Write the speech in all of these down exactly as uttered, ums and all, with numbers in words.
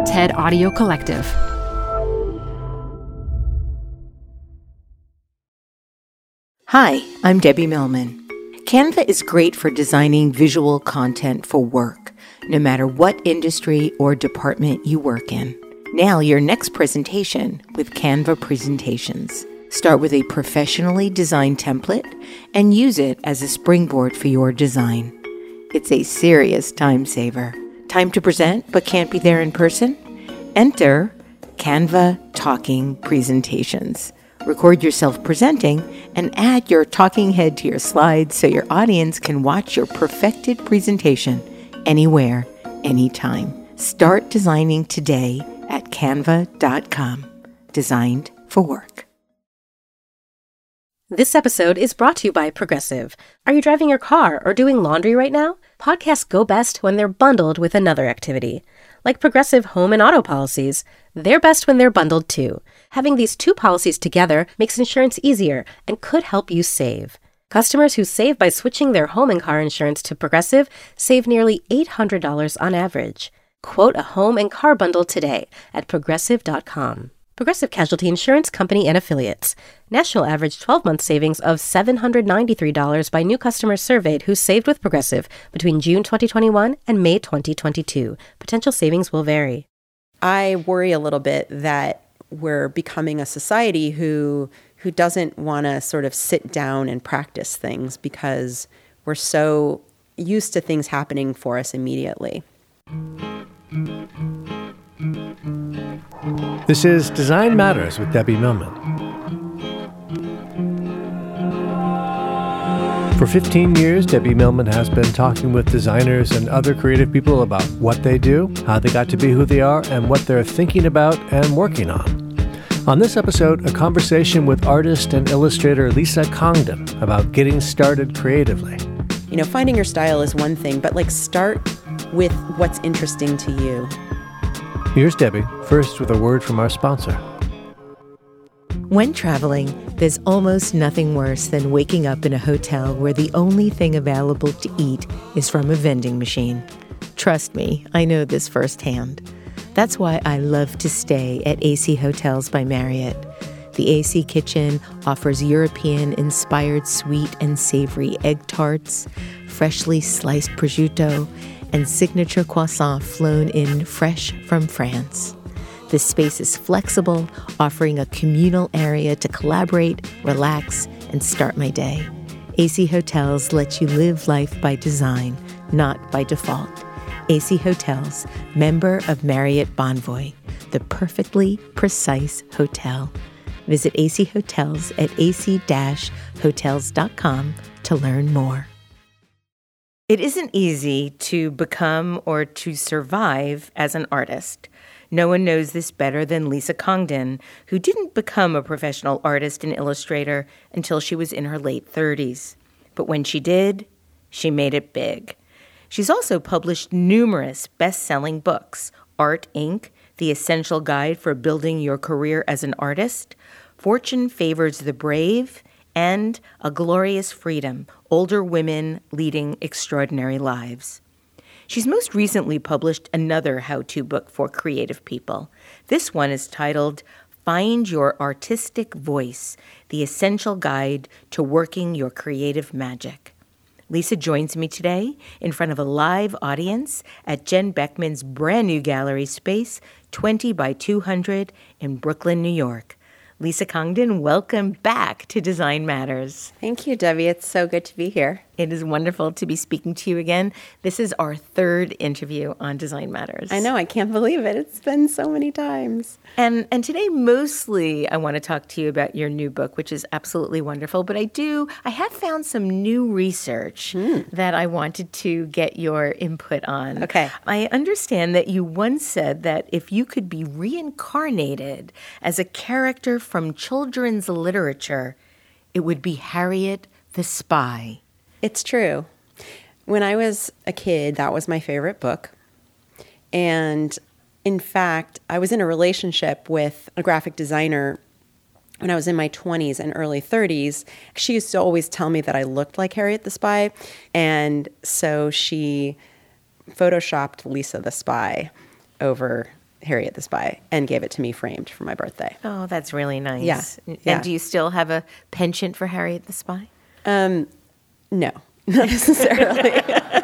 TED Audio Collective. Hi, I'm Debbie Millman. Canva is great for designing visual content for work, no matter what industry or department you work in. Nail your next presentation with Canva Presentations. Start with a professionally designed template and use it as a springboard for your design. It's a serious time saver. Time to present but can't be there in person? Enter Canva Talking Presentations. Record yourself presenting and add your talking head to your slides so your audience can watch your perfected presentation anywhere, anytime. Start designing today at canva dot com. Designed for work. This episode is brought to you by Progressive. Are you driving your car or doing laundry right now? Podcasts go best when they're bundled with another activity. Like Progressive home and auto policies, they're best when they're bundled too. Having these two policies together makes insurance easier and could help you save. Customers who save by switching their home and car insurance to Progressive save nearly eight hundred dollars on average. Quote a home and car bundle today at progressive dot com. Progressive Casualty Insurance Company and Affiliates. National average twelve-month savings of seven hundred ninety-three dollars by new customers surveyed who saved with Progressive between June twenty twenty-one and May twenty twenty-two. Potential savings will vary. I worry a little bit that we're becoming a society who who doesn't want to sort of sit down and practice things because we're so used to things happening for us immediately. This is Design Matters with Debbie Millman. For fifteen years, Debbie Millman has been talking with designers and other creative people about what they do, how they got to be who they are, and what they're thinking about and working on. On this episode, a conversation with artist and illustrator Lisa Congdon about getting started creatively. You know, finding your style is one thing, but like start with what's interesting to you. Here's Debbie, first with a word from our sponsor. When traveling, there's almost nothing worse than waking up in a hotel where the only thing available to eat is from a vending machine. Trust me, I know this firsthand. That's why I love to stay at A C Hotels by Marriott. The A C Kitchen offers European-inspired sweet and savory egg tarts, freshly sliced prosciutto, and signature croissant flown in fresh from France. The space is flexible, offering a communal area to collaborate, relax, and start my day. A C Hotels lets you live life by design, not by default. A C Hotels, member of Marriott Bonvoy, the perfectly precise hotel. Visit A C Hotels at a c dash hotels dot com to learn more. It isn't easy to become or to survive as an artist. No one knows this better than Lisa Congdon, who didn't become a professional artist and illustrator until she was in her late thirties. But when she did, she made it big. She's also published numerous best-selling books: Art Incorporated, The Essential Guide for Building Your Career as an Artist, Fortune Favors the Brave, and A Glorious Freedom, Older Women Leading Extraordinary Lives. She's most recently published another how-to book for creative people. This one is titled Find Your Artistic Voice, The Essential Guide to Working Your Creative Magic. Lisa joins me today in front of a live audience at Jen Beckman's brand new gallery space, twenty by two hundred in Brooklyn, New York. Lisa Congdon, welcome back to Design Matters. Thank you, Debbie. It's so good to be here. It is wonderful to be speaking to you again. This is our third interview on Design Matters. I know. I can't believe it. It's been so many times. And and today, mostly, I want to talk to you about your new book, which is absolutely wonderful. But I do, I have found some new research mm. that I wanted to get your input on. Okay. I understand that you once said that if you could be reincarnated as a character from children's literature, it would be Harriet the Spy. It's true. When I was a kid, that was my favorite book. And in fact, I was in a relationship with a graphic designer when I was in my twenties and early thirties. She used to always tell me that I looked like Harriet the Spy. And so she photoshopped Lisa the Spy over Harriet the Spy and gave it to me framed for my birthday. Oh, that's really nice. Yeah. And Yeah. do you still have a penchant for Harriet the Spy? Um, no, not necessarily.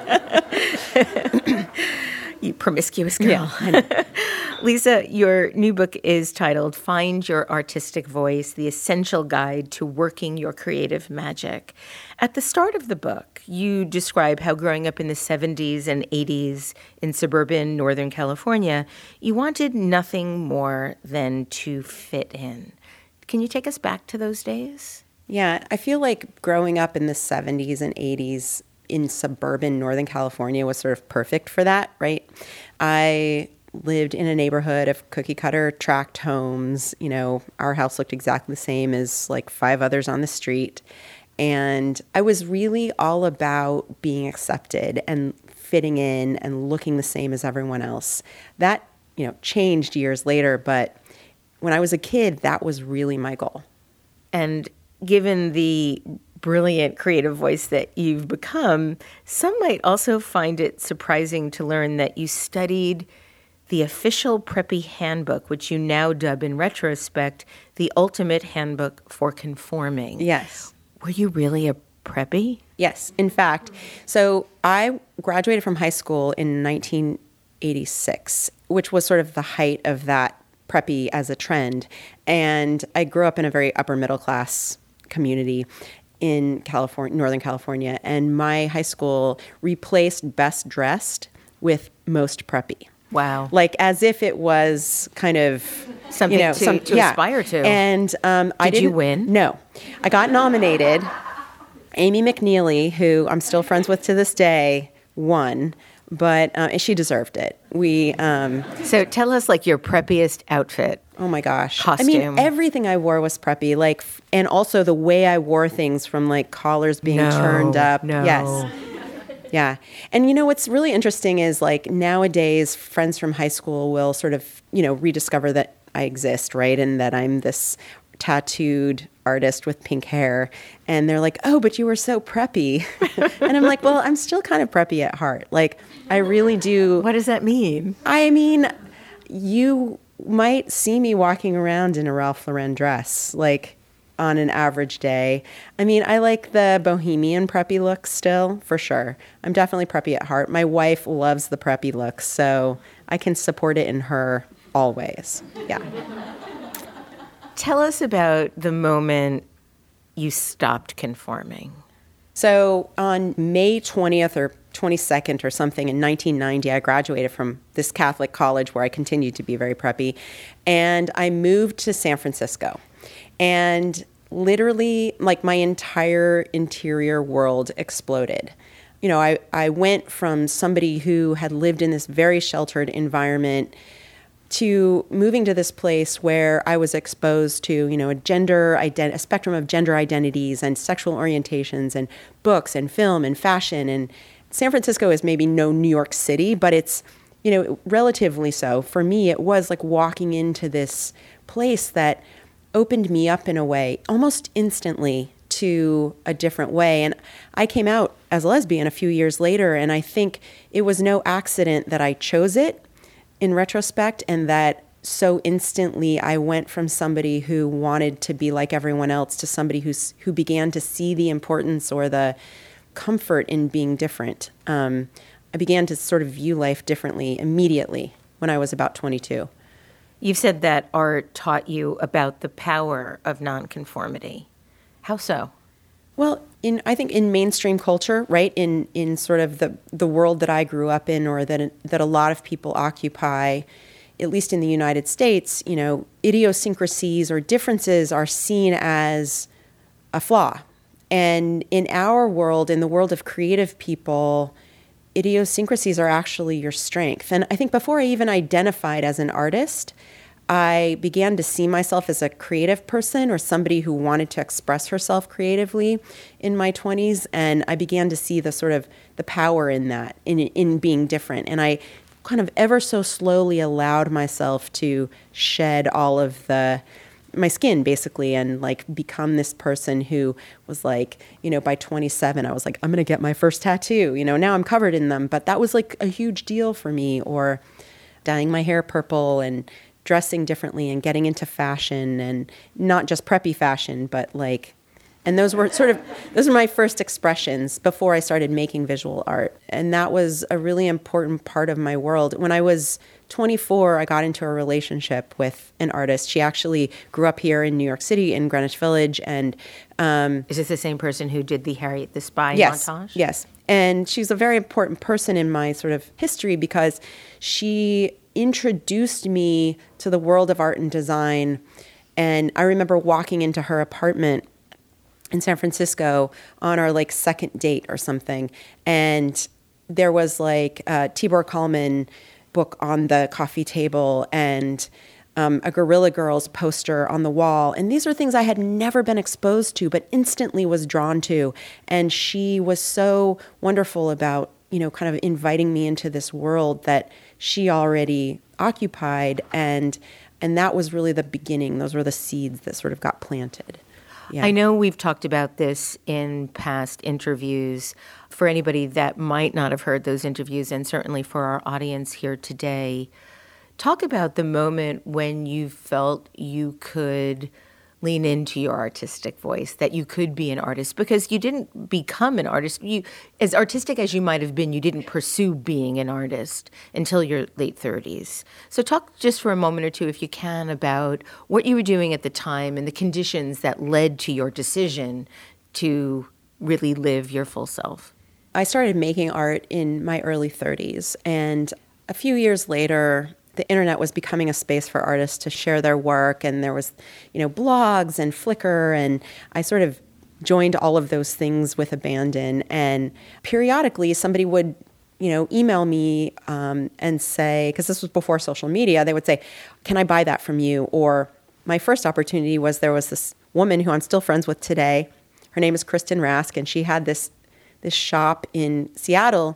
You promiscuous girl. Yeah, I know. Lisa, your new book is titled Find Your Artistic Voice, The Essential Guide to Working Your Creative Magic. At the start of the book, you describe how growing up in the seventies and eighties in suburban Northern California, you wanted nothing more than to fit in. Can you take us back to those days? Yeah, I feel like growing up in the seventies and eighties in suburban Northern California was sort of perfect for that, right? I lived in a neighborhood of cookie cutter tract homes. You know, our house looked exactly the same as like five others on the street. And I was really all about being accepted and fitting in and looking the same as everyone else. That, you know, changed years later, but when I was a kid, that was really my goal. And given the brilliant creative voice that you've become, some might also find it surprising to learn that you studied the official Preppy Handbook, which you now dub in retrospect, the ultimate handbook for conforming. Yes. Were you really a preppy? Yes, in fact. So I graduated from high school in nineteen eighty-six, which was sort of the height of that preppy as a trend. And I grew up in a very upper middle class community in California, Northern California, and my high school replaced best dressed with most preppy. Wow. Like as if it was kind of Something you know, to- some, to yeah. aspire to. And um, I Did you didn't win? No, I got nominated. Amy McNeely, who I'm still friends with to this day, won, but uh, she deserved it. We. Um, So tell us like your preppiest outfit. Oh my gosh. Costume. I mean, everything I wore was preppy, like, f- and also the way I wore things, from like collars being No, turned up. no. Yes. Yeah. And you know, what's really interesting is like nowadays friends from high school will sort of, you know, rediscover that I exist, right? And that I'm this tattooed artist with pink hair. And they're like, oh, but you were so preppy. And I'm like, well, I'm still kind of preppy at heart. Like, I really do. What does that mean? I mean, you might see me walking around in a Ralph Lauren dress, like on an average day. I mean, I like the bohemian preppy look still, for sure. I'm definitely preppy at heart. My wife loves the preppy look, so I can support it in her always. Yeah. Tell us about the moment you stopped conforming. So on May twentieth or twenty-second or something in nineteen ninety, I graduated from this Catholic college where I continued to be very preppy. And I moved to San Francisco. And literally, like, my entire interior world exploded. You know, I, I went from somebody who had lived in this very sheltered environment to moving to this place where I was exposed to, you know, a gender ident- a spectrum of gender identities and sexual orientations and books and film and fashion. And San Francisco is maybe no New York City, but it's, you know, relatively so. For me, it was like walking into this place that opened me up in a way almost instantly to a different way. And I came out as a lesbian a few years later, and I think it was no accident that I chose it in retrospect, and that so instantly I went from somebody who wanted to be like everyone else to somebody who's who began to see the importance or the comfort in being different. Um, I began to sort of view life differently immediately when I was about twenty-two. You've said that art taught you about the power of nonconformity. How so? Well, in I think in mainstream culture, right, in in sort of the the world that I grew up in, or that that a lot of people occupy, at least in the United States, you know, idiosyncrasies or differences are seen as a flaw. And in our world, in the world of creative people, idiosyncrasies are actually your strength. And I think before I even identified as an artist, I began to see myself as a creative person or somebody who wanted to express herself creatively in my twenties. And I began to see the sort of the power in that, in in being different. And I kind of ever so slowly allowed myself to shed all of the my skin, basically, and like become this person who was like, you know, by twenty-seven, I was like, I'm going to get my first tattoo. You know, now I'm covered in them, but that was like a huge deal for me. Or dyeing my hair purple and dressing differently and getting into fashion, and not just preppy fashion, but like, and those were sort of, those were my first expressions before I started making visual art. And that was a really important part of my world. When I was twenty-four, I got into a relationship with an artist. She actually grew up here in New York City in Greenwich Village. And um, is this the same person who did the Harriet the Spy yes, montage? Yes. And she's a very important person in my sort of history because she introduced me to the world of art and design. And I remember walking into her apartment in San Francisco on our like second date or something. And there was like a Tibor Kalman book on the coffee table and um, a Guerrilla Girls poster on the wall. And these are things I had never been exposed to, but instantly was drawn to. And she was so wonderful about, you know, kind of inviting me into this world that she already occupied. And, and that was really the beginning. Those were the seeds that sort of got planted. Yeah. I know we've talked about this in past interviews. For anybody that might not have heard those interviews, and certainly for our audience here today, talk about the moment when you felt you could lean into your artistic voice, that you could be an artist, because you didn't become an artist. You, as artistic as you might have been, you didn't pursue being an artist until your late thirties. So talk just for a moment or two, if you can, about what you were doing at the time and the conditions that led to your decision to really live your full self. I started making art in my early thirties, and a few years later, the internet was becoming a space for artists to share their work, and there was, you know, blogs and Flickr, and I sort of joined all of those things with abandon. And periodically, somebody would, you know, email me um, and say, because this was before social media, they would say, "Can I buy that from you?" Or my first opportunity was there was this woman who I'm still friends with today. Her name is Kristen Rask, and she had this this shop in Seattle,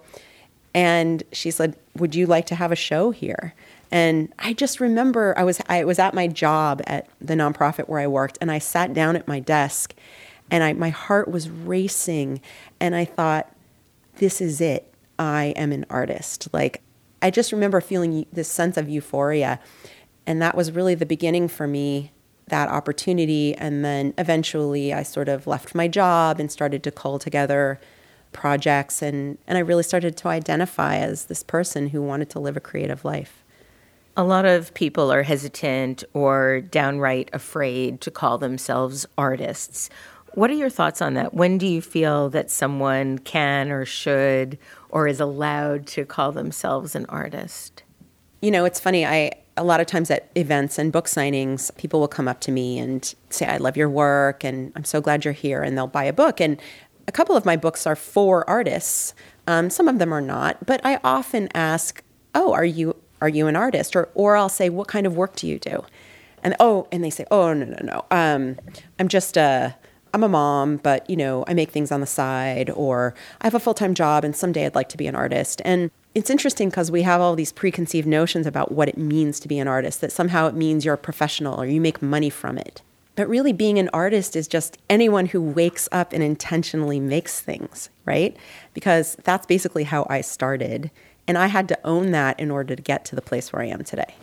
and she said, "Would you like to have a show here?" And I just remember I was I was at my job at the nonprofit where I worked, and I sat down at my desk, and I my heart was racing, and I thought, this is it. I am an artist. Like, I just remember feeling this sense of euphoria, and that was really the beginning for me, that opportunity. And then eventually I sort of left my job and started to cull together projects, and, and I really started to identify as this person who wanted to live a creative life. A lot of people are hesitant or downright afraid to call themselves artists. What are your thoughts on that? When do you feel that someone can or should or is allowed to call themselves an artist? You know, it's funny. I a lot of times at events and book signings, people will come up to me and say, "I love your work, and I'm so glad you're here," and they'll buy a book. And a couple of my books are for artists. Um, some of them are not. But I often ask, "Oh, are you are you an artist?" Or or I'll say, "What kind of work do you do?" And oh, and they say, "Oh, no, no, no. Um, I'm just a I'm a mom, but you know, I make things on the side, or I have a full-time job, and someday I'd like to be an artist." And it's interesting because we have all these preconceived notions about what it means to be an artist, that somehow it means you're a professional or you make money from it. But really, being an artist is just anyone who wakes up and intentionally makes things, right? Because that's basically how I started. And I had to own that in order to get to the place where I am today.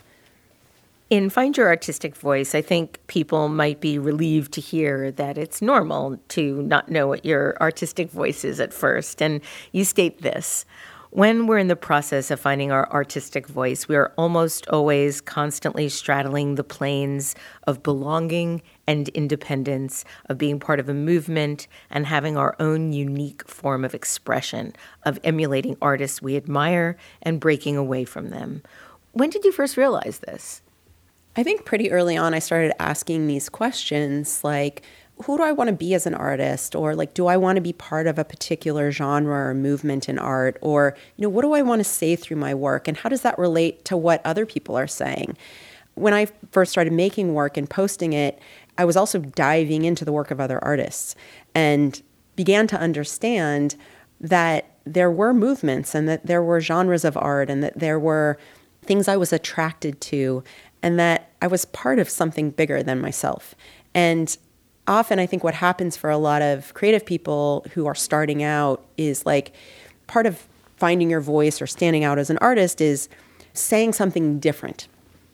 In Find Your Artistic Voice, I think people might be relieved to hear that it's normal to not know what your artistic voice is at first. And you state this: when we're in the process of finding our artistic voice, we are almost always constantly straddling the planes of belonging and independence, of being part of a movement and having our own unique form of expression, of emulating artists we admire and breaking away from them. When did you first realize this? I think pretty early on, I started asking these questions like, who do I want to be as an artist? Or like, do I want to be part of a particular genre or movement in art? Or, you know, what do I want to say through my work? And how does that relate to what other people are saying? When I first started making work and posting it, I was also diving into the work of other artists and began to understand that there were movements and that there were genres of art and that there were things I was attracted to and that I was part of something bigger than myself. And often I think what happens for a lot of creative people who are starting out is like part of finding your voice or standing out as an artist is saying something different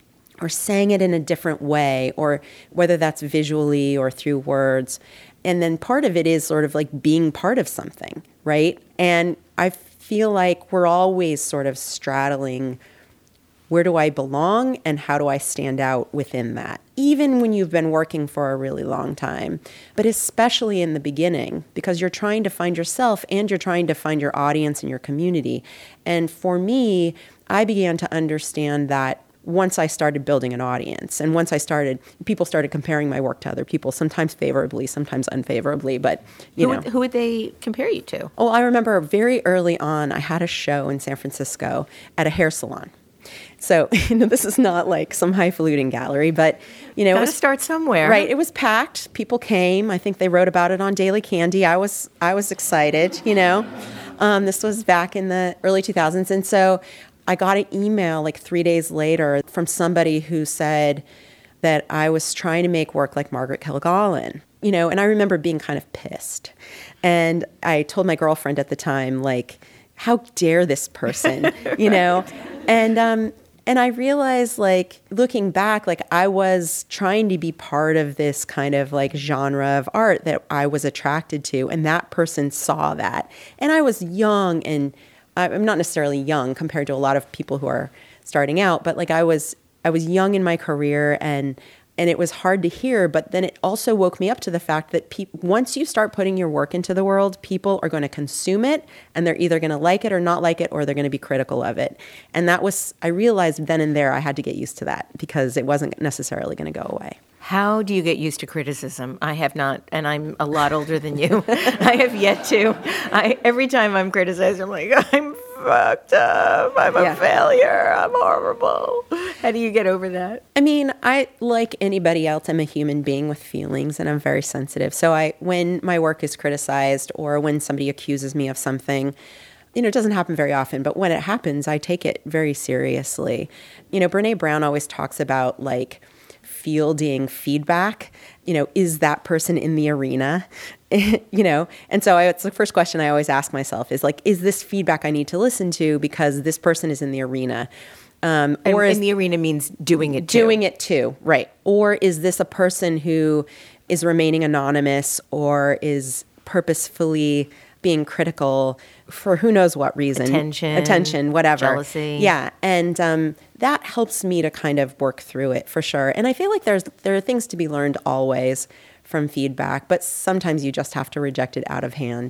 or saying it in a different way, or whether that's visually or through words. And then part of it is sort of like being part of something, right? And I feel like we're always sort of straddling, where do I belong and how do I stand out within that? Even when you've been working for a really long time, but especially in the beginning, because you're trying to find yourself and you're trying to find your audience and your community. And for me, I began to understand that once I started building an audience, and once I started, people started comparing my work to other people, sometimes favorably, sometimes unfavorably, but you who know. Would, who would they compare you to? Oh, I remember very early on, I had a show in San Francisco at a hair salon. So, you know, this is not like some highfalutin gallery, but, you know, Gotta it was, start somewhere. Right. It was packed. People came. I think they wrote about it on Daily Candy. I was, I was excited, you know. Um, this was back in the early two thousands. And so I got an email like three days later from somebody who said that I was trying to make work like Margaret Kilgallen, you know, and I remember being kind of pissed. And I told my girlfriend at the time, like, how dare this person, you know? And um, and I realized, like, looking back, like, I was trying to be part of this kind of like genre of art that I was attracted to, and that person saw that. And I was young, and I'm not necessarily young compared to a lot of people who are starting out, but like I was I was young in my career, and and it was hard to hear, but then it also woke me up to the fact that pe- once you start putting your work into the world, people are going to consume it, and they're either going to like it or not like it, or they're going to be critical of it. And that was, I realized then and there I had to get used to that because it wasn't necessarily going to go away. How do you get used to criticism? I have not, and I'm a lot older than you. I have yet to. I, every time I'm criticized, I'm like, I'm fucked up. I'm Yeah. a failure. I'm horrible. How do you get over that? I mean, I, like anybody else, I'm a human being with feelings, and I'm very sensitive. So I, when my work is criticized or when somebody accuses me of something, you know, it doesn't happen very often, but when it happens, I take it very seriously. You know, Brene Brown always talks about like fielding feedback. You know, is that person in the arena? You know, and so I, it's the first question I always ask myself is like, is this feedback I need to listen to because this person is in the arena? Um, And or is in the arena means doing it too. doing it too, right? Or is this a person who is remaining anonymous or is purposefully being critical for who knows what reason? Attention, attention, whatever, jealousy. Yeah, and um, that helps me to kind of work through it for sure. And I feel like there's there are things to be learned always from feedback, but sometimes you just have to reject it out of hand.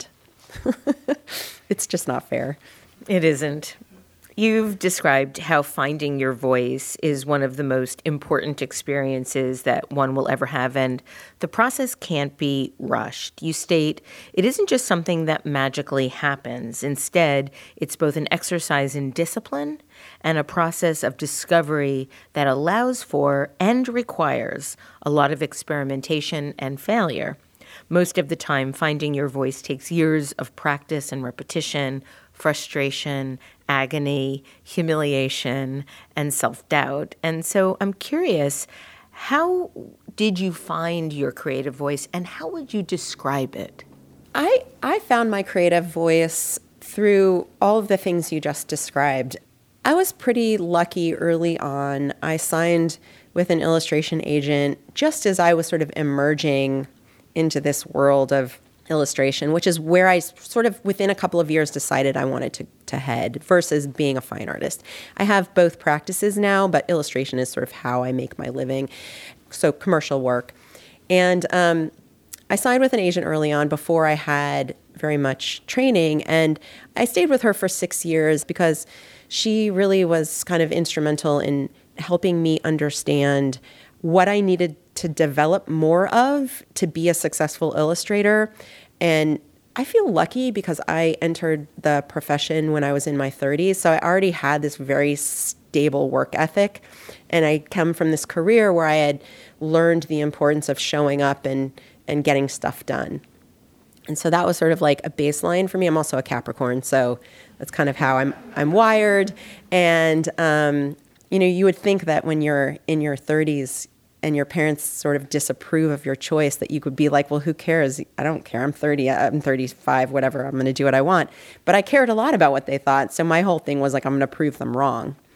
It's just not fair. It isn't. You've described how finding your voice is one of the most important experiences that one will ever have, and the process can't be rushed. You state, it isn't just something that magically happens. Instead, it's both an exercise in discipline and a process of discovery that allows for and requires a lot of experimentation and failure. Most of the time, finding your voice takes years of practice and repetition, frustration, agony, humiliation, and self-doubt. And so I'm curious, how did you find your creative voice, and how would you describe it? I, I found my creative voice through all of the things you just described. I was pretty lucky early on. I signed with an illustration agent just as I was sort of emerging into this world of illustration, which is where I sort of within a couple of years decided I wanted to, to head versus being a fine artist. I have both practices now, but illustration is sort of how I make my living. So commercial work. And um, I signed with an agent early on before I had very much training. And I stayed with her for six years because she really was kind of instrumental in helping me understand what I needed to develop more of to be a successful illustrator. And I feel lucky because I entered the profession when I was in my thirties. So I already had this very stable work ethic. And I come from this career where I had learned the importance of showing up and, and getting stuff done. And so that was sort of like a baseline for me. I'm also a Capricorn, so that's kind of how I'm I'm wired. And, um, you know, you would think that when you're in your thirties, and your parents sort of disapprove of your choice, that you could be like, well, who cares? I don't care. I'm thirty, I'm thirty-five, whatever. I'm going to do what I want. But I cared a lot about what they thought. So my whole thing was like, I'm going to prove them wrong.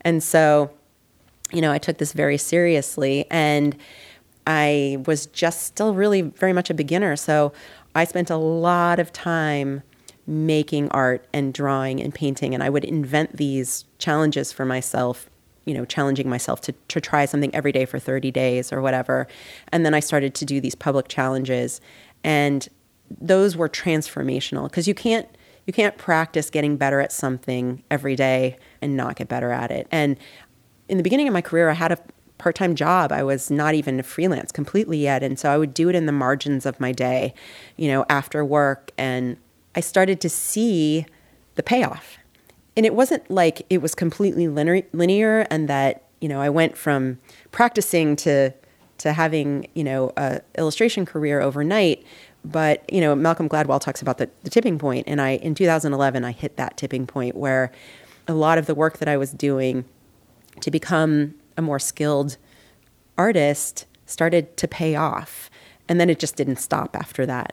And so, you know, I took this very seriously, and I was just still really very much a beginner. So I spent a lot of time making art and drawing and painting, and I would invent these challenges for myself, you know, challenging myself to, to try something every day for thirty days or whatever. And then I started to do these public challenges, and those were transformational, because you can't you can't practice getting better at something every day and not get better at it. And in the beginning of my career, I had a part-time job. I was not even freelance completely yet. And so I would do it in the margins of my day, you know, after work. And I started to see the payoff. And it wasn't like it was completely linear, linear and that, you know, I went from practicing to to having, you know, a illustration career overnight. But, you know, Malcolm Gladwell talks about the, the tipping point. And I, in two thousand eleven, I hit that tipping point where a lot of the work that I was doing to become a more skilled artist started to pay off. And then it just didn't stop after that.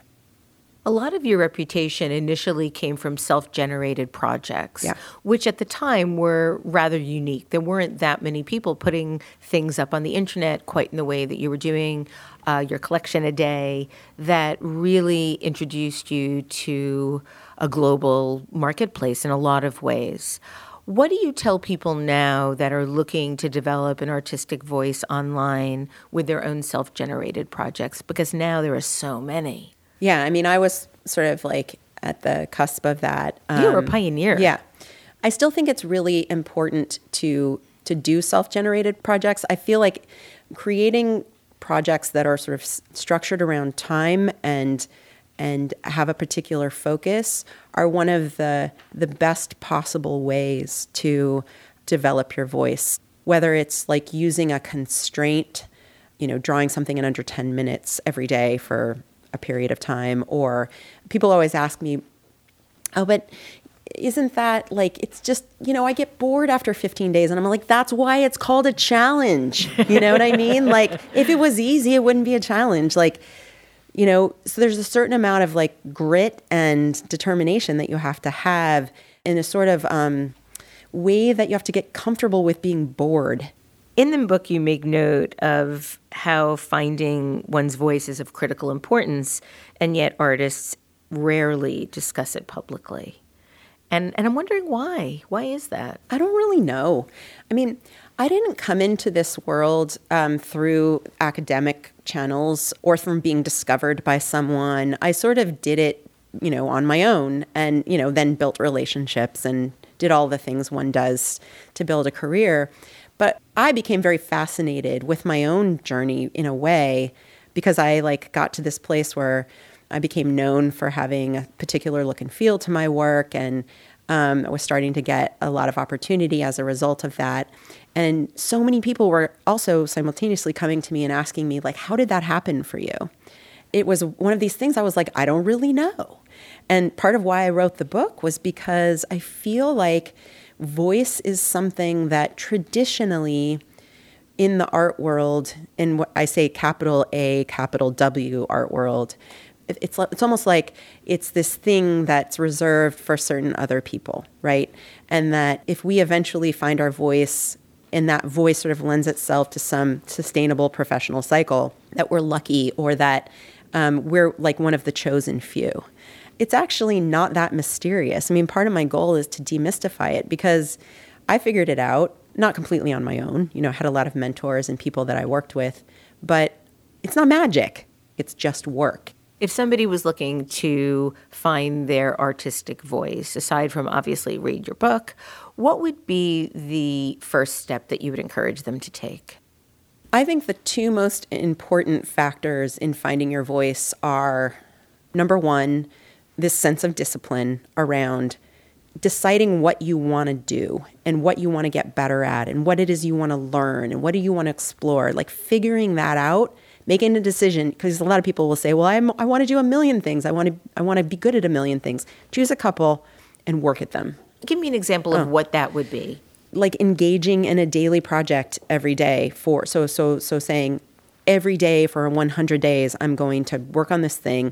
A lot of your reputation initially came from self-generated projects, yeah. which at the time were rather unique. There weren't that many people putting things up on the internet quite in the way that you were doing uh, your collection a day that really introduced you to a global marketplace in a lot of ways. What do you tell people now that are looking to develop an artistic voice online with their own self-generated projects? Because now there are so many. Yeah, I mean, I was sort of like at the cusp of that. Um, you were a um, pioneer. Yeah. I still think it's really important to to do self-generated projects. I feel like creating projects that are sort of s- structured around time and and have a particular focus are one of the the best possible ways to develop your voice. Whether it's like using a constraint, you know, drawing something in under ten minutes every day for a period of time, or people always ask me, oh, but isn't that like, it's just, you know, I get bored after fifteen days. And I'm like, that's why it's called a challenge. You know what I mean? Like, if it was easy, it wouldn't be a challenge. Like, you know, so there's a certain amount of like grit and determination that you have to have in a sort of um, way that you have to get comfortable with being bored. In the book, you make note of how finding one's voice is of critical importance, and yet artists rarely discuss it publicly. And and I'm wondering why. Why is that? I don't really know. I mean, I didn't come into this world um, through academic channels or from being discovered by someone. I sort of did it, you know, on my own, and, you know, then built relationships and did all the things one does to build a career. But I became very fascinated with my own journey in a way, because I like got to this place where I became known for having a particular look and feel to my work, and um, I was starting to get a lot of opportunity as a result of that. And so many people were also simultaneously coming to me and asking me, like, how did that happen for you? It was one of these things I was like, I don't really know. And part of why I wrote the book was because I feel like voice is something that traditionally in the art world, in what I say capital A, capital W art world, it's it's almost like it's this thing that's reserved for certain other people, right? And that if we eventually find our voice, and that voice sort of lends itself to some sustainable professional cycle, that we're lucky, or that um, we're like one of the chosen few. It's actually not that mysterious. I mean, part of my goal is to demystify it, because I figured it out, not completely on my own. You know, I had a lot of mentors and people that I worked with, but it's not magic. It's just work. If somebody was looking to find their artistic voice, aside from obviously read your book, what would be the first step that you would encourage them to take? I think the two most important factors in finding your voice are, number one, this sense of discipline around deciding what you want to do and what you want to get better at and what it is you want to learn and what do you want to explore, like figuring that out, making a decision, because a lot of people will say, well, I'm, I want to do a million things. I want to I want to be good at a million things. Choose a couple and work at them. Give me an example of oh. what that would be. Like engaging in a daily project every day for, so, so, so saying every day for one hundred days, I'm going to work on this thing.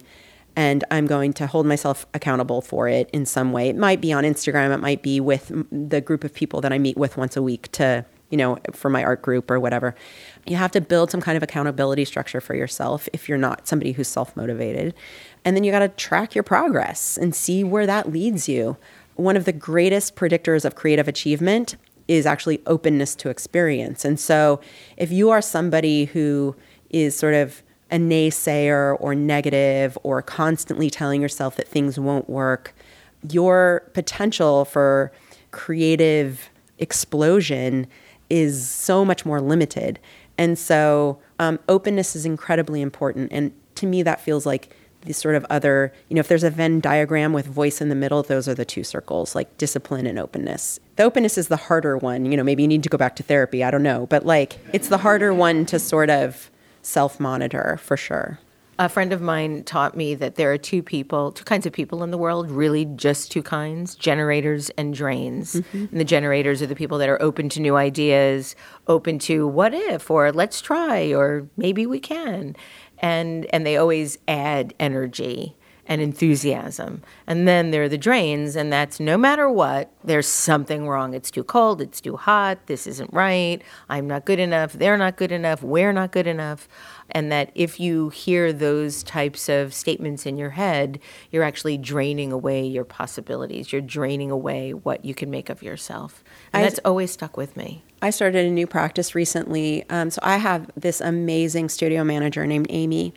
and I'm going to hold myself accountable for it in some way. It might be on Instagram. It might be with the group of people that I meet with once a week to, you know, for my art group or whatever. You have to build some kind of accountability structure for yourself if you're not somebody who's self-motivated. And then you got to track your progress and see where that leads you. One of the greatest predictors of creative achievement is actually openness to experience. And so if you are somebody who is sort of a naysayer or negative or constantly telling yourself that things won't work, your potential for creative explosion is so much more limited. And so um, openness is incredibly important. And to me, that feels like these sort of other, you know, if there's a Venn diagram with voice in the middle, those are the two circles, like discipline and openness. The openness is the harder one. You know, maybe you need to go back to therapy. I don't know. But like, it's the harder one to sort of self-monitor for sure. A friend of mine taught me that there are two people, two kinds of people in the world, really just two kinds, generators and drains. Mm-hmm. And the generators are the people that are open to new ideas, open to what if, or let's try, or maybe we can. And and they always add energy and enthusiasm. And then there are the drains, and that's no matter what, there's something wrong. It's too cold, it's too hot, this isn't right, I'm not good enough, they're not good enough, we're not good enough. And that if you hear those types of statements in your head, you're actually draining away your possibilities. You're draining away what you can make of yourself. And I, that's always stuck with me. I started a new practice recently. Um, so I have this amazing studio manager named Amy.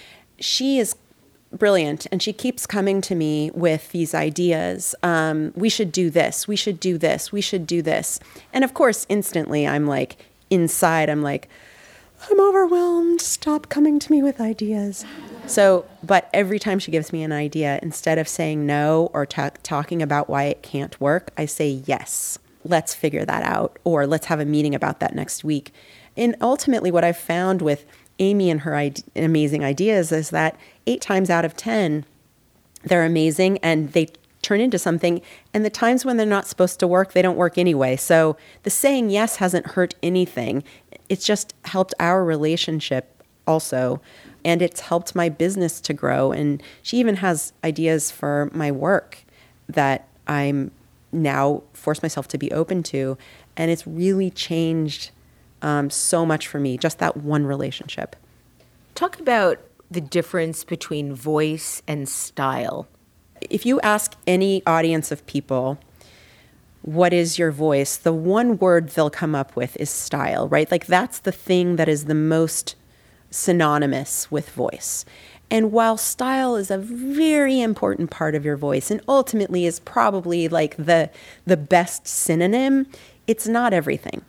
She is brilliant, and she keeps coming to me with these ideas. Um, we should do this. We should do this. We should do this. And of course, instantly, I'm like, inside, I'm like, I'm overwhelmed. Stop coming to me with ideas. So, but every time she gives me an idea, instead of saying no or ta- talking about why it can't work, I say yes. Let's figure that out, or let's have a meeting about that next week. And ultimately, what I've found with Amy and her ide- amazing ideas is that eight times out of ten, they're amazing and they turn into something. And the times when they're not supposed to work, they don't work anyway. So the saying yes hasn't hurt anything. It's just helped our relationship also. And it's helped my business to grow. And she even has ideas for my work that I'm now force myself to be open to. And it's really changed um, so much for me, just that one relationship. Talk about the difference between voice and style. If you ask any audience of people, what is your voice? The one word they'll come up with is style, right? Like that's the thing that is the most synonymous with voice. And while style is a very important part of your voice and ultimately is probably like the the best synonym, it's not everything.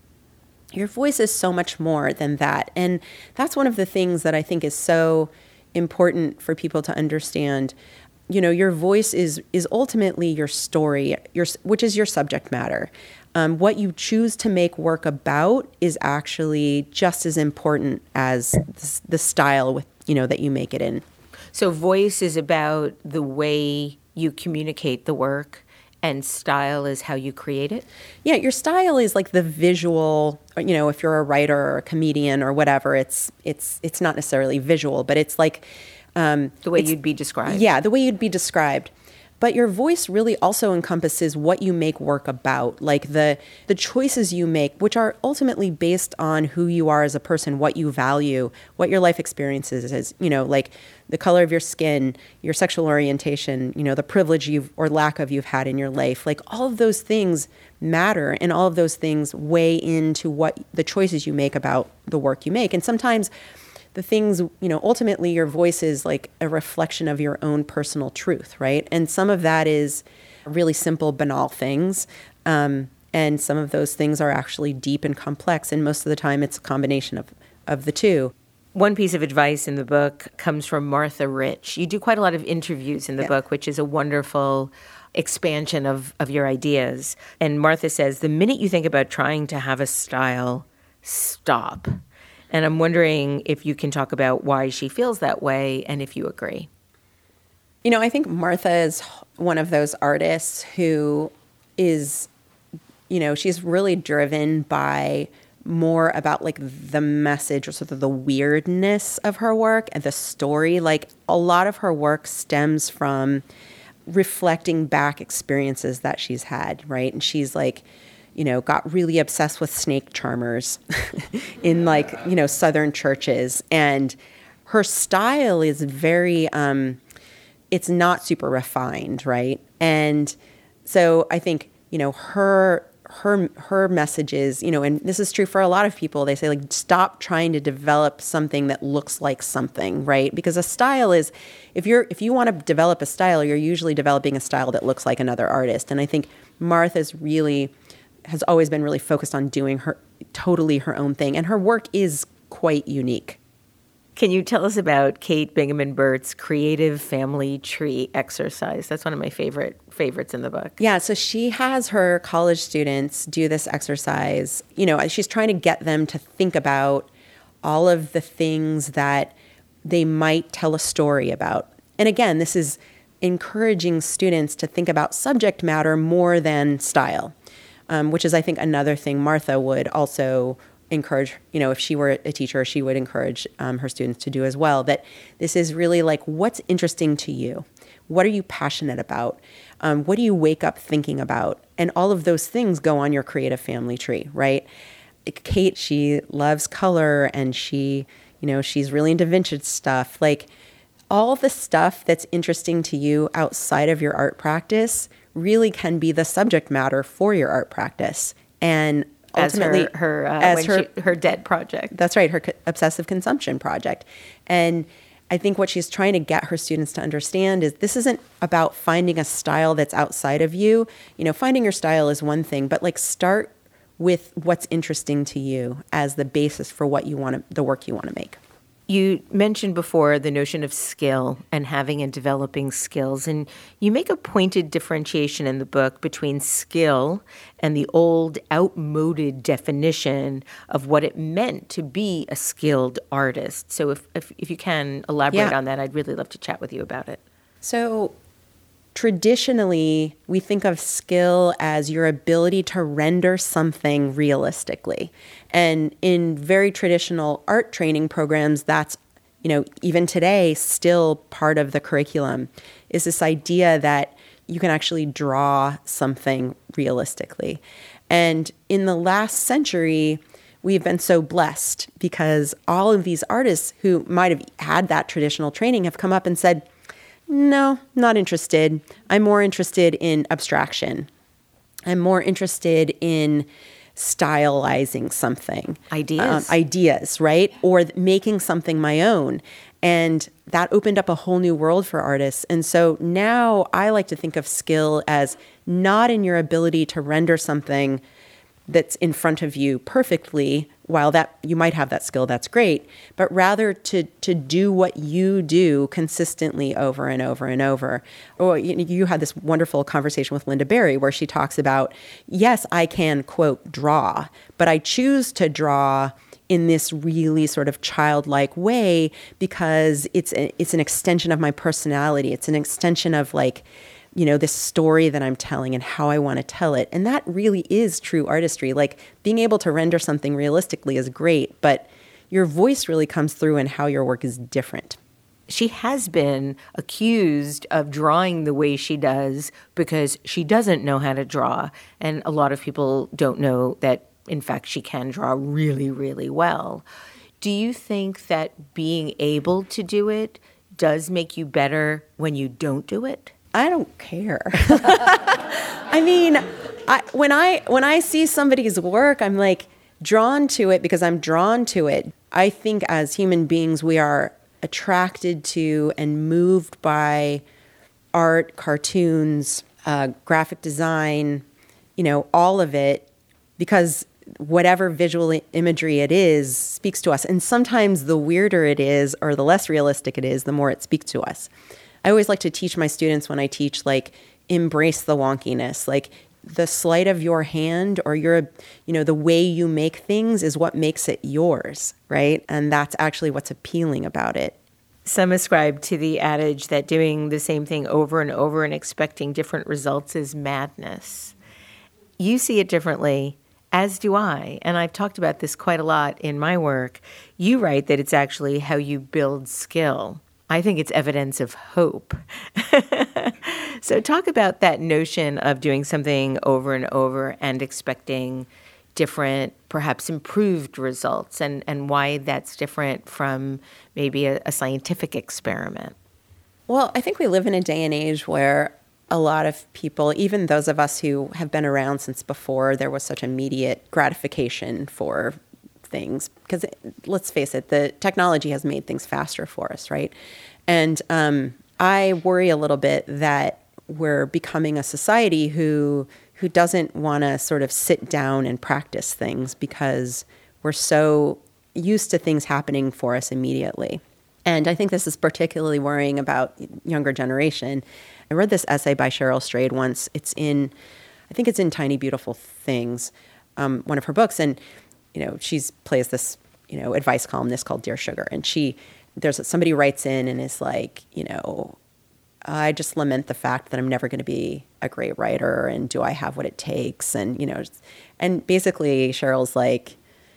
Your voice is so much more than that. And that's one of the things that I think is so important for people to understand. You know, your voice is is ultimately your story, your which is your subject matter. Um, what you choose to make work about is actually just as important as the style with you know that you make it in. So voice is about the way you communicate the work, and style is how you create it? Yeah, your style is like the visual, you know, if you're a writer or a comedian or whatever, it's it's it's not necessarily visual, but it's like Um, the way you'd be described. Yeah, the way you'd be described. But your voice really also encompasses what you make work about, like the the choices you make, which are ultimately based on who you are as a person, what you value, what your life experiences is, you know, like the color of your skin, your sexual orientation, you know, the privilege you've or lack of you've had in your life. Like all of those things matter, and all of those things weigh into what the choices you make about the work you make. And sometimes the things, you know, ultimately your voice is like a reflection of your own personal truth, right? And some of that is really simple, banal things. Um, and some of those things are actually deep and complex. And most of the time it's a combination of, of the two. One piece of advice in the book comes from Martha Rich. You do quite a lot of interviews in the yeah. book, which is a wonderful expansion of, of your ideas. And Martha says, the minute you think about trying to have a style, stop. And I'm wondering if you can talk about why she feels that way and if you agree. You know, I think Martha is one of those artists who is, you know, she's really driven by more about like the message or sort of the weirdness of her work and the story. Like a lot of her work stems from reflecting back experiences that she's had, right? And she's like, you know, got really obsessed with snake charmers in like, you know, Southern churches. And her style is very, um, it's not super refined, right? And so I think, you know, her her her messages, you know, and this is true for a lot of people, they say like, stop trying to develop something that looks like something, right? Because a style is, if you're if you want to develop a style, you're usually developing a style that looks like another artist. And I think Martha's really has always been really focused on doing her totally her own thing, and her work is quite unique. Can you tell us about Kate Bingaman-Burt's creative family tree exercise? That's one of my favorite favorites in the book. Yeah, so she has her college students do this exercise. You know, she's trying to get them to think about all of the things that they might tell a story about. And again, this is encouraging students to think about subject matter more than style, um, which is, I think, another thing Martha would also encourage, you know, if she were a teacher, she would encourage um, her students to do as well. That this is really like, what's interesting to you? What are you passionate about? Um, what do you wake up thinking about? And all of those things go on your creative family tree, right? Kate, she loves color, and she, you know, she's really into vintage stuff. Like all the stuff that's interesting to you outside of your art practice really can be the subject matter for your art practice. And ultimately, as her her, uh, as when her, she, her dead project. That's right, her co- obsessive consumption project. And I think what she's trying to get her students to understand is this isn't about finding a style that's outside of you. You know, finding your style is one thing, but like start with what's interesting to you as the basis for what you want to, the work you want to make. You mentioned before the notion of skill and having and developing skills, and you make a pointed differentiation in the book between skill and the old, outmoded definition of what it meant to be a skilled artist. So if if, if you can elaborate Yeah. on that, I'd really love to chat with you about it. So traditionally, we think of skill as your ability to render something realistically. And in very traditional art training programs, that's, you know, even today, still part of the curriculum, is this idea that you can actually draw something realistically. And in the last century, we've been so blessed because all of these artists who might have had that traditional training have come up and said, no, not interested. I'm more interested in abstraction. I'm more interested in stylizing something. Ideas. Um, ideas, right? Or th- making something my own. And that opened up a whole new world for artists. And so now I like to think of skill as not in your ability to render something that's in front of you perfectly, while that you might have that skill, that's great, but rather to to do what you do consistently over and over and over. Or you, you had this wonderful conversation with Linda Berry where she talks about, yes, I can, quote, draw, but I choose to draw in this really sort of childlike way because it's a, it's an extension of my personality. It's an extension of like, you know, this story that I'm telling and how I want to tell it. And that really is true artistry. Like being able to render something realistically is great, but your voice really comes through in how your work is different. She has been accused of drawing the way she does because she doesn't know how to draw. And a lot of people don't know that, in fact, she can draw really, really well. Do you think that being able to do it does make you better when you don't do it? I don't care. I mean, I, when I when I see somebody's work, I'm like drawn to it because I'm drawn to it. I think as human beings, we are attracted to and moved by art, cartoons, uh, graphic design, you know, all of it, because whatever visual imagery it is speaks to us. And sometimes the weirder it is or the less realistic it is, the more it speaks to us. I always like to teach my students when I teach, like, embrace the wonkiness. Like, the sleight of your hand or your, you know, the way you make things is what makes it yours, right? And that's actually what's appealing about it. Some ascribe to the adage that doing the same thing over and over and expecting different results is madness. You see it differently, as do I. And I've talked about this quite a lot in my work. You write that it's actually how you build skill. I think it's evidence of hope. So talk about that notion of doing something over and over and expecting different, perhaps improved results, and, and why that's different from maybe a, a scientific experiment. Well, I think we live in a day and age where a lot of people, even those of us who have been around since before there was such immediate gratification for things, because let's face it, the technology has made things faster for us, right? And um, I worry a little bit that we're becoming a society who who doesn't want to sort of sit down and practice things because we're so used to things happening for us immediately. And I think this is particularly worrying about younger generation. I read this essay by Cheryl Strayed once. It's in, I think it's in Tiny Beautiful Things, um, one of her books. And, you know, she's plays this, you know, advice columnist called Dear Sugar. And she, there's somebody writes in and is like, you know, I just lament the fact that I'm never going to be a great writer, and do I have what it takes? And, you know, and basically Cheryl's like,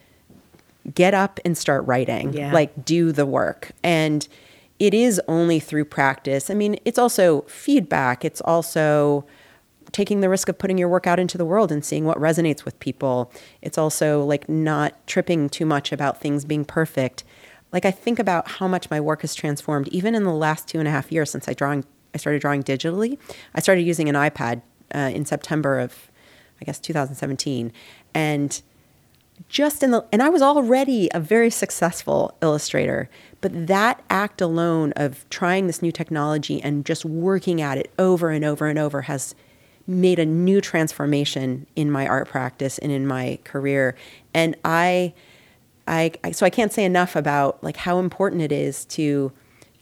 get up and start writing, yeah. Like do the work. And it is only through practice. I mean, it's also feedback. It's also taking the risk of putting your work out into the world and seeing what resonates with people. It's also like not tripping too much about things being perfect. Like I think about how much my work has transformed even in the last two and a half years since I drawing, I started drawing digitally. I started using an iPad uh, in September of, I guess, two thousand seventeen. And just in the, and I was already a very successful illustrator, but that act alone of trying this new technology and just working at it over and over and over has made a new transformation in my art practice and in my career. And I, I, I so I can't say enough about like how important it is to,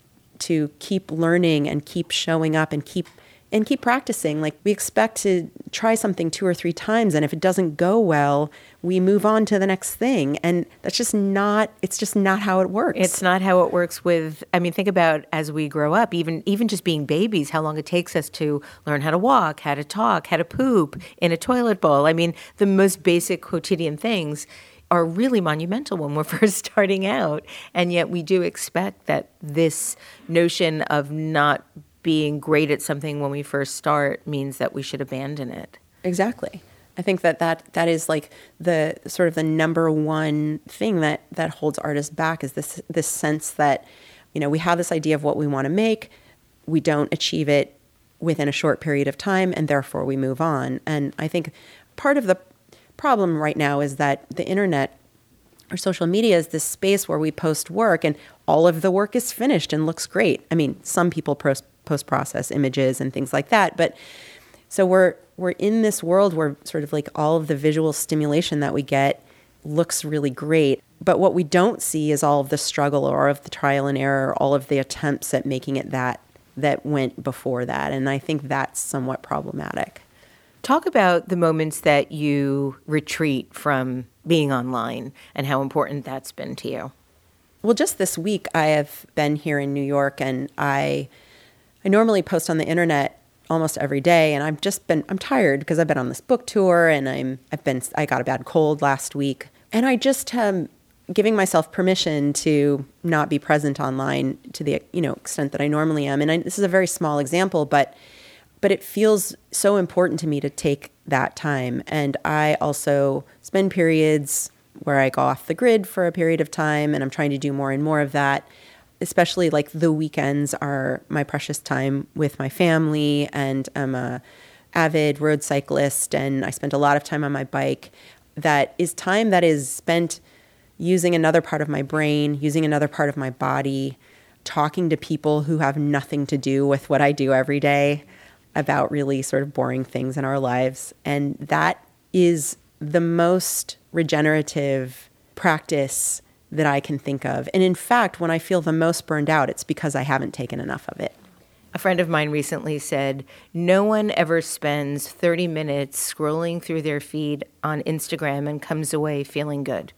to keep learning and keep showing up and keep and keep practicing. Like we expect to try something two or three times, and if it doesn't go well, we move on to the next thing. And that's just not, it's just not how it works. It's not how it works with, I mean, think about as we grow up, even even just being babies, how long it takes us to learn how to walk, how to talk, how to poop in a toilet bowl. I mean, the most basic quotidian things are really monumental when we're first starting out. And yet we do expect that this notion of not being great at something when we first start means that we should abandon it. Exactly. I think that that, that is like the sort of the number one thing that, that holds artists back is this, this sense that, you know, we have this idea of what we want to make. We don't achieve it within a short period of time, and therefore we move on. And I think part of the problem right now is that the internet or social media is this space where we post work and all of the work is finished and looks great. I mean, some people post post-process images and things like that. But so we're we're in this world where sort of like all of the visual stimulation that we get looks really great. But what we don't see is all of the struggle or of the trial and error, all of the attempts at making it that that went before that. And I think that's somewhat problematic. Talk about the moments that you retreat from being online and how important that's been to you. Well, just this week I have been here in New York, and I I normally post on the internet almost every day, and I've just been, I'm tired because I've been on this book tour, and I'm, I've been, I got a bad cold last week, and I just am giving myself permission to not be present online to the, you know, extent that I normally am. And I, this is a very small example, but, but it feels so important to me to take that time. And I also spend periods where I go off the grid for a period of time, and I'm trying to do more and more of that. Especially like the weekends are my precious time with my family, and I'm a avid road cyclist, and I spend a lot of time on my bike. That is time that is spent using another part of my brain, using another part of my body, talking to people who have nothing to do with what I do every day about really sort of boring things in our lives. And that is the most regenerative practice that I can think of. And in fact, when I feel the most burned out, it's because I haven't taken enough of it. A friend of mine recently said, no one ever spends thirty minutes scrolling through their feed on Instagram and comes away feeling good.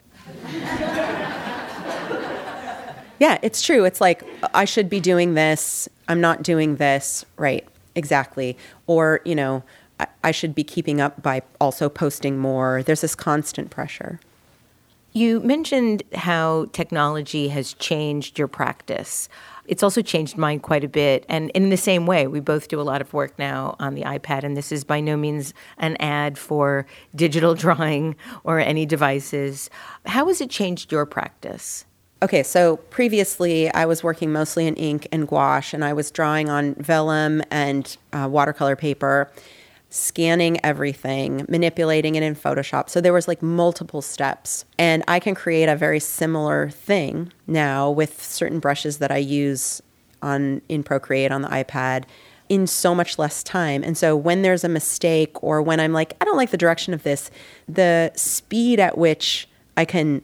Yeah, it's true. It's like, I should be doing this. I'm not doing this. Right, exactly. Or, you know, I, I should be keeping up by also posting more. There's this constant pressure. You mentioned how technology has changed your practice. It's also changed mine quite a bit. And in the same way, we both do a lot of work now on the iPad, and this is by no means an ad for digital drawing or any devices. How has it changed your practice? Okay, so previously I was working mostly in ink and gouache, and I was drawing on vellum and uh, watercolor paper, scanning everything, manipulating it in Photoshop. So there was like multiple steps. And I can create a very similar thing now with certain brushes that I use on in Procreate on the iPad in so much less time. And so when there's a mistake or when I'm like, I don't like the direction of this, the speed at which I can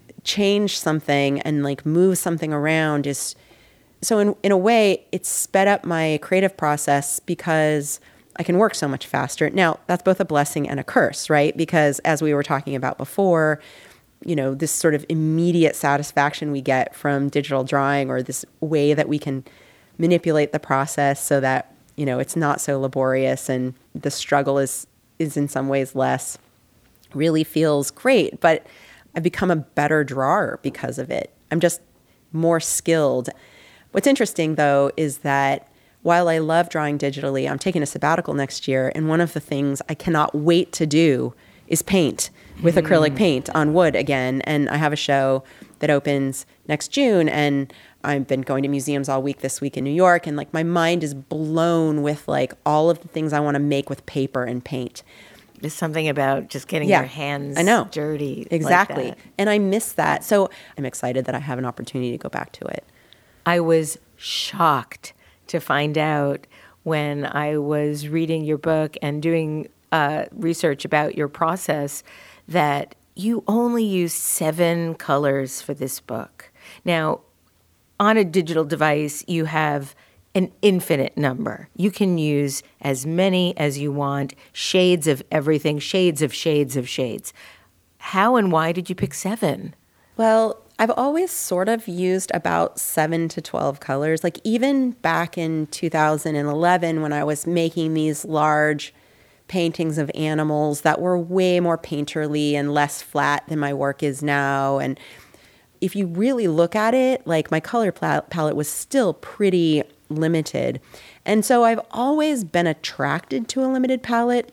change something and like move something around is, so in, in a way, it's sped up my creative process because I can work so much faster. Now, that's both a blessing and a curse, right? Because as we were talking about before, you know, this sort of immediate satisfaction we get from digital drawing, or this way that we can manipulate the process so that, you know, it's not so laborious and the struggle is is in some ways less, really feels great. But I've become a better drawer because of it. I'm just more skilled. What's interesting, though, is that while I love drawing digitally, I'm taking a sabbatical next year, and one of the things I cannot wait to do is paint with mm. acrylic paint on wood again. And I have a show that opens next June, and I've been going to museums all week this week in New York, and like my mind is blown with like all of the things I want to make with paper and paint. There's something about just getting yeah, your hands I know. dirty. Exactly. Like that. And I miss that. So I'm excited that I have an opportunity to go back to it. I was shocked to find out when I was reading your book and doing uh, research about your process that you only use seven colors for this book. Now, on a digital device, you have an infinite number. You can use as many as you want, shades of everything, shades of shades of shades. How and why did you pick seven? Well, I've always sort of used about seven to twelve colors. Like even back in two thousand eleven when I was making these large paintings of animals that were way more painterly and less flat than my work is now. And if you really look at it, like my color palette was still pretty limited. And so I've always been attracted to a limited palette.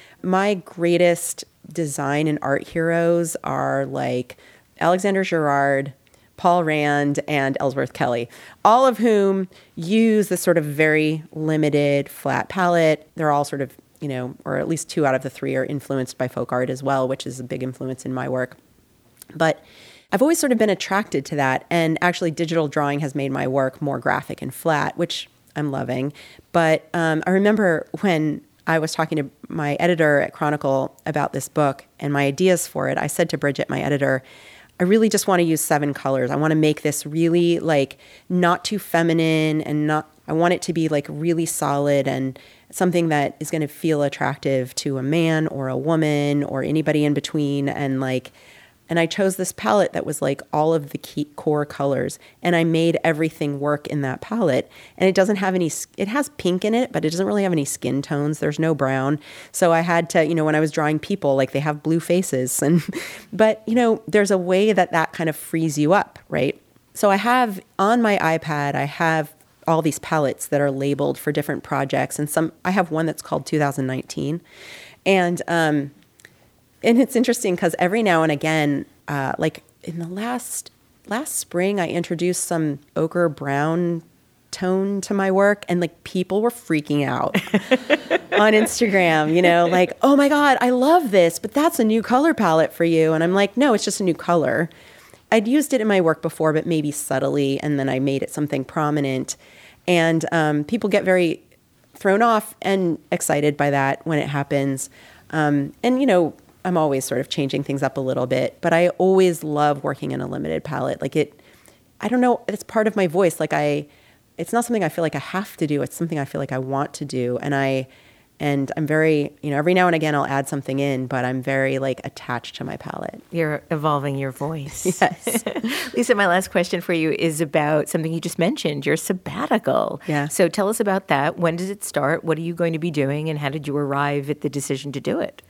My greatest design and art heroes are like Alexander Girard, Paul Rand, and Ellsworth Kelly, all of whom use this sort of very limited flat palette. They're all sort of, you know, or at least two out of the three are influenced by folk art as well, which is a big influence in my work. But I've always sort of been attracted to that. And actually digital drawing has made my work more graphic and flat, which I'm loving. But um, I remember when I was talking to my editor at Chronicle about this book and my ideas for it, I said to Bridget, my editor, I really just want to use seven colors. I want to make this really like not too feminine and not, I want it to be like really solid and something that is going to feel attractive to a man or a woman or anybody in between. And like, and I chose this palette that was like all of the key core colors, and I made everything work in that palette. And it doesn't have any, it has pink in it, but it doesn't really have any skin tones. There's no brown. So I had to, you know, when I was drawing people, like they have blue faces. And, but, you know, there's a way that that kind of frees you up, right? So I have on my iPad, I have all these palettes that are labeled for different projects. And some, I have one that's called two thousand nineteen. And, um, And it's interesting because every now and again, uh, like in the last last spring, I introduced some ochre brown tone to my work, and like people were freaking out on Instagram, you know, like, oh my God, I love this, but that's a new color palette for you. And I'm like, no, it's just a new color. I'd used it in my work before, but maybe subtly, and then I made it something prominent. And um, people get very thrown off and excited by that when it happens. Um, and, you know, I'm always sort of changing things up a little bit, but I always love working in a limited palette. Like it, I don't know, it's part of my voice. Like I, it's not something I feel like I have to do. It's something I feel like I want to do. And I, And I'm very, you know, every now and again I'll add something in, but I'm very like attached to my palette. You're evolving your voice. Yes. Lisa, my last question for you is about something you just mentioned, your sabbatical. Yeah. So tell us about that. When does it start? What are you going to be doing? And how did you arrive at the decision to do it?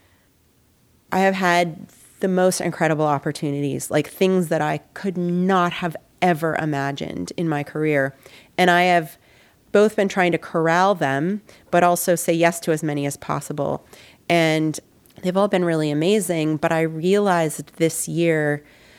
I have had the most incredible opportunities, like things that I could not have ever imagined in my career. And I have both been trying to corral them, but also say yes to as many as possible. And they've all been really amazing. But I realized this year,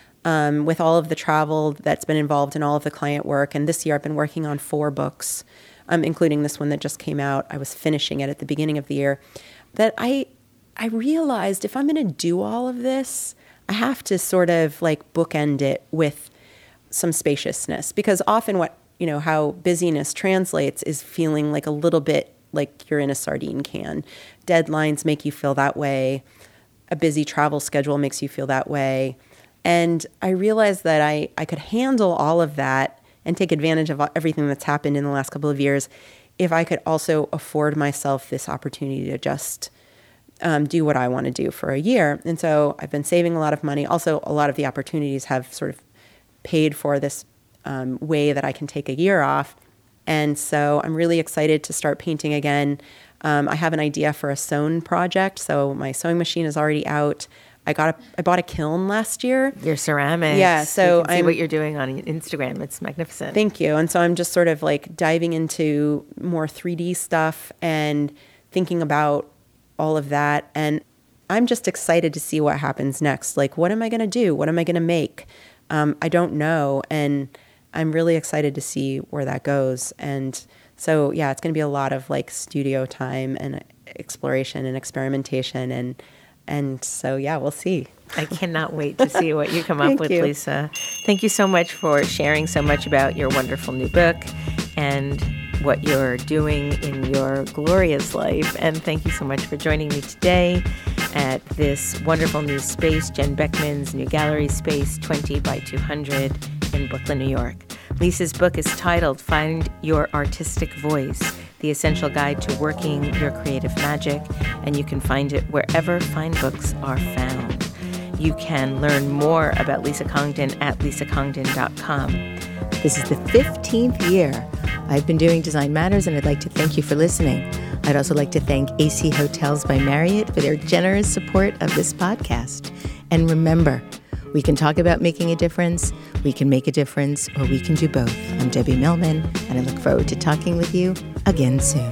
um, with all of the travel that's been involved in all of the client work, and this year I've been working on four books, um, including this one that just came out. I was finishing it at the beginning of the year, that I I realized if I'm going to do all of this, I have to sort of like bookend it with some spaciousness, because often what you know, how busyness translates is feeling like a little bit like you're in a sardine can. Deadlines make you feel that way. A busy travel schedule makes you feel that way. And I realized that I, I could handle all of that and take advantage of everything that's happened in the last couple of years if I could also afford myself this opportunity to just um, do what I want to do for a year. And so I've been saving a lot of money. Also, a lot of the opportunities have sort of paid for this Um, way that I can take a year off. And so I'm really excited to start painting again. Um, I have an idea for a sewn project. So my sewing machine is already out. I got a, I bought a kiln last year. Your ceramics. Yeah. So you can see I'm, what you're doing on Instagram. It's magnificent. Thank you. And so I'm just sort of like diving into more three D stuff and thinking about all of that. And I'm just excited to see what happens next. Like, what am I going to do? What am I going to make? Um, I don't know. And I'm really excited to see where that goes. And so, yeah, it's going to be a lot of like studio time and exploration and experimentation. And, and so, yeah, we'll see. I cannot wait to see what you come up with, you. Lisa. Thank you so much for sharing so much about your wonderful new book and what you're doing in your glorious life. And thank you so much for joining me today at this wonderful new space, Jen Beckman's new gallery space, twenty by two hundred in Brooklyn, New York. Lisa's book is titled Find Your Artistic Voice, The Essential Guide to Working Your Creative Magic, and you can find it wherever fine books are found. You can learn more about Lisa Congdon at lisa congdon dot com. This is the fifteenth year I've been doing Design Matters, and I'd like to thank you for listening. I'd also like to thank A C Hotels by Marriott for their generous support of this podcast. And remember, we can talk about making a difference, we can make a difference, or we can do both. I'm Debbie Millman, and I look forward to talking with you again soon.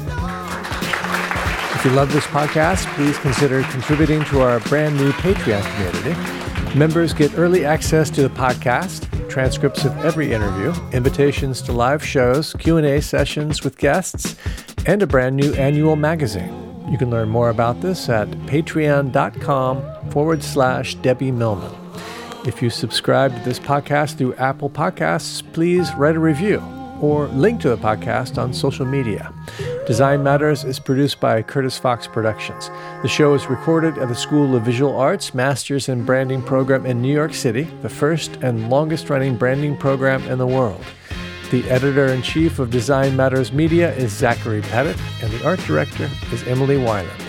If you love this podcast, please consider contributing to our brand new Patreon community. Members get early access to the podcast, transcripts of every interview, invitations to live shows, Q and A sessions with guests, and a brand new annual magazine. You can learn more about this at patreon.com forward slash Debbie Millman. If you subscribe to this podcast through Apple Podcasts, please write a review or link to the podcast on social media. Design Matters is produced by Curtis Fox Productions. The show is recorded at the School of Visual Arts Masters in Branding program in New York City, the first and longest-running branding program in the world. The editor-in-chief of Design Matters Media is Zachary Pettit, and the art director is Emily Weiland.